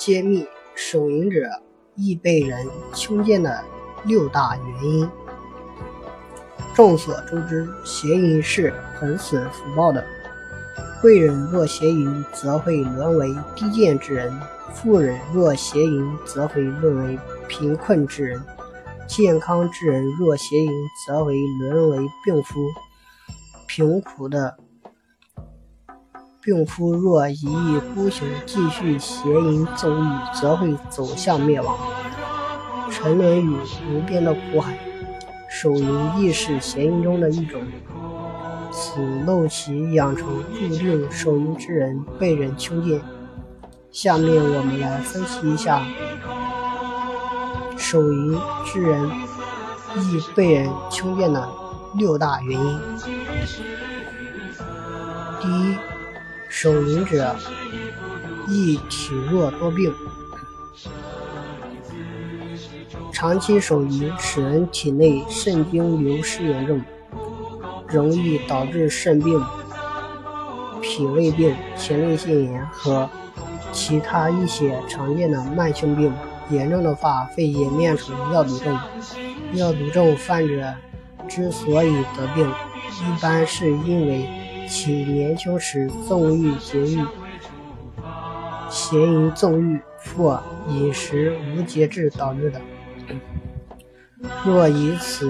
揭秘手淫者易被人轻贱的6大原因。众所周知，邪淫是很损福报的。贵人若邪淫，则会沦为低贱之人；富人若邪淫，则会沦为贫困之人；健康之人若邪淫，则会沦为病夫；贫苦的病夫若一意孤行，继续邪淫纵欲，则会走向灭亡，沉沦于无边的苦海。手淫亦是邪淫中的一种，此陋习养成，注定手淫之人被人轻贱。下面我们来分析一下手淫之人易被人轻贱的6大原因。第一，手淫者易体弱多病。长期手淫使人体内肾精流失严重，容易导致肾病、脾胃病、前列腺炎和其他一些常见的慢性病，严重的话会演变成尿毒症。尿毒症患者之所以得病，一般是因为其年轻时纵欲节欲、邪淫纵欲或饮食无节制导致的。若以此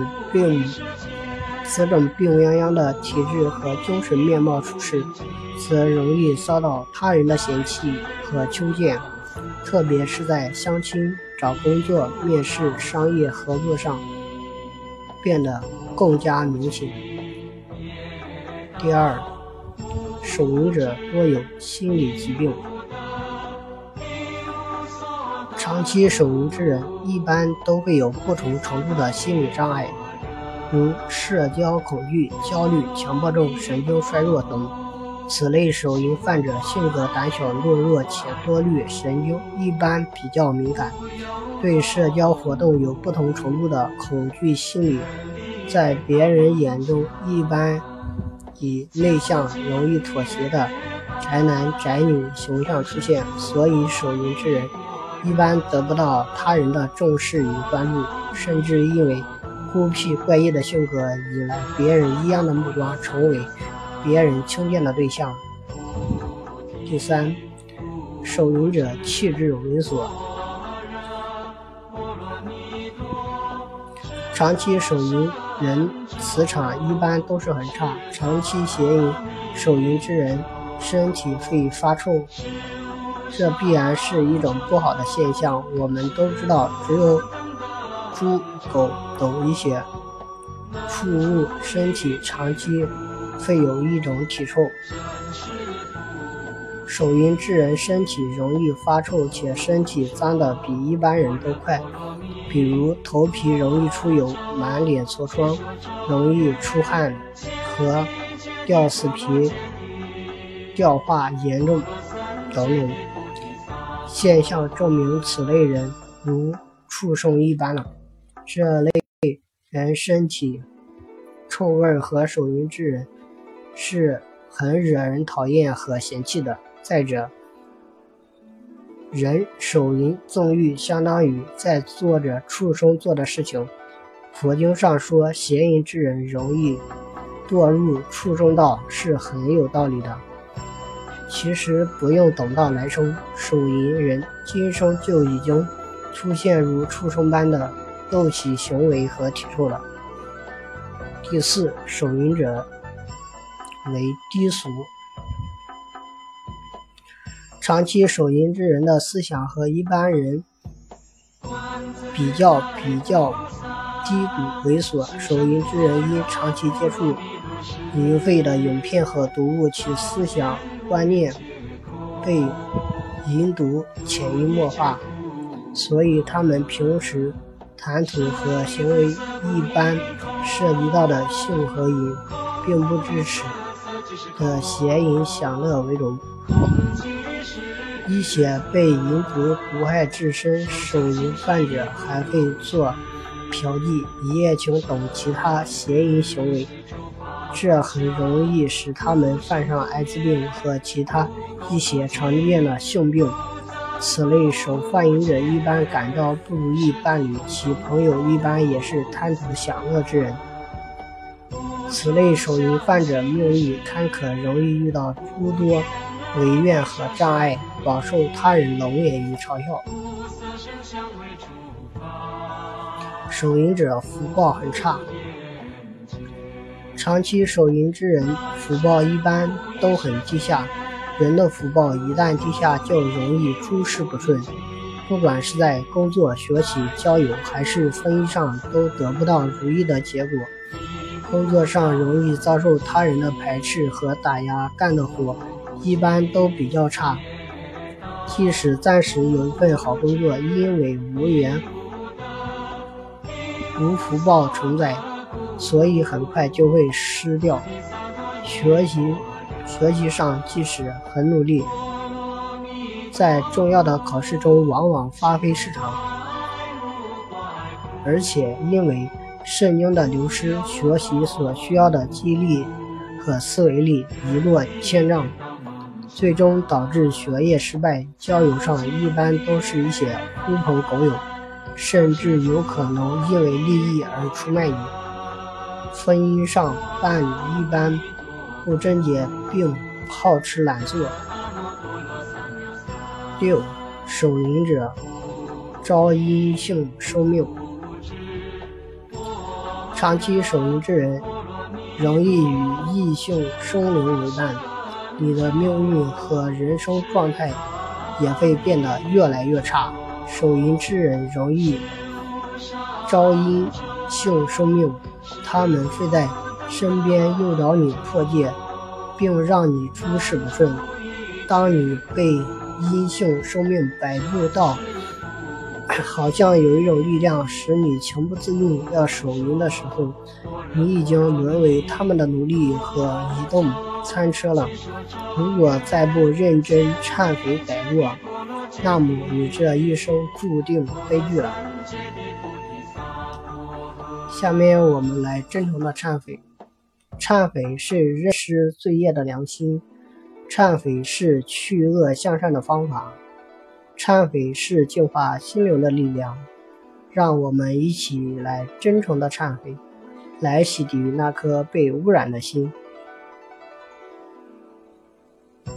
种病殃殃的体质和精神面貌处事，则容易遭到他人的嫌弃和轻贱，特别是在相亲、找工作、面试、商业合作上变得更加明显。第二，手淫者多有心理疾病。长期手淫之人一般都会有不同程度的心理障碍，如社交恐惧、焦虑、强迫症、神经衰弱等。此类手淫患者性格胆小懦弱且多虑，神经一般比较敏感，对社交活动有不同程度的恐惧心理，在别人眼中一般以内向、容易妥协的宅男宅女形象出现，所以手淫之人一般得不到他人的重视与关注，甚至因为孤僻怪异的性格引来别人异样的目光，成为别人轻贱的对象。第三，手淫者气质猥琐。长期手淫人磁场一般都是很差，长期邪淫手淫之人身体会发臭，这必然是一种不好的现象。我们都知道，只有猪、狗等一些畜物身体长期会有一种体臭。手淫之人身体容易发臭，且身体脏的比一般人都快，比如头皮容易出油、满脸痤疮、容易出汗和掉死皮、掉发严重等等。现象证明此类人如畜生一般了。这类人身体臭味和手淫之人是很惹人讨厌和嫌弃的。再者，人手淫纵欲相当于在做着畜生做的事情。佛经上说邪淫之人容易堕入畜生道是很有道理的。其实不用等到来生，手淫人今生就已经出现如畜生般的陋习行为和体臭了。第四，手淫者为低俗。长期手淫之人的思想和一般人比较低俗猥琐。手淫之人因长期接触淫秽的影片和读物，其思想观念被淫毒潜移默化，所以他们平时谈吐和行为一般涉及到的性和淫，并不支持的邪淫享乐为荣。一些被淫毒毒害至深手淫患者还会做嫖妓、一夜情等其他邪淫行为，这很容易使他们犯上艾滋病和其他一些常见的性病。 此类手犯淫者一般感到不如意伴侣，其朋友一般也是贪图享乐之人。此类手淫犯者命运坎坷，容易遇到诸多违愿和障碍，饱受他人冷眼与嘲笑。手淫者福报很差，长期手淫之人福报一般都很低下。人的福报一旦低下，就容易诸事不顺，不管是在工作、学习、交友还是婚姻上，都得不到如意的结果。工作上容易遭受他人的排斥和打压，干的活一般都比较差。即使暂时有一份好工作，因为无缘无福报存在，所以很快就会失掉。学习上即使很努力，在重要的考试中往往发挥失常，而且因为肾精的流失，学习所需要的记忆力和思维力一落千丈，最终导致学业失败。交友上一般都是一些狐朋狗友，甚至有可能因为利益而出卖你。婚姻上伴侣一般不贞洁并好吃懒做。6. 手淫者招阴性生命，长期手淫之人容易与异性生灵为伴，你的命运和人生状态也会变得越来越差。手淫之人容易招阴性生命，他们会在身边诱导你破戒，并让你诸事不顺。当你被阴性生命摆布到好像有一种力量使你情不自禁要手淫的时候，你已经沦为他们的奴隶和移动餐车了。如果再不认真忏悔改过，那么你这一生注定悲剧了。下面我们来真诚的忏悔。忏悔是认识罪业的良心，忏悔是去恶向善的方法，忏悔是净化心灵的力量。让我们一起来真诚的忏悔，来洗涤那颗被污染的心。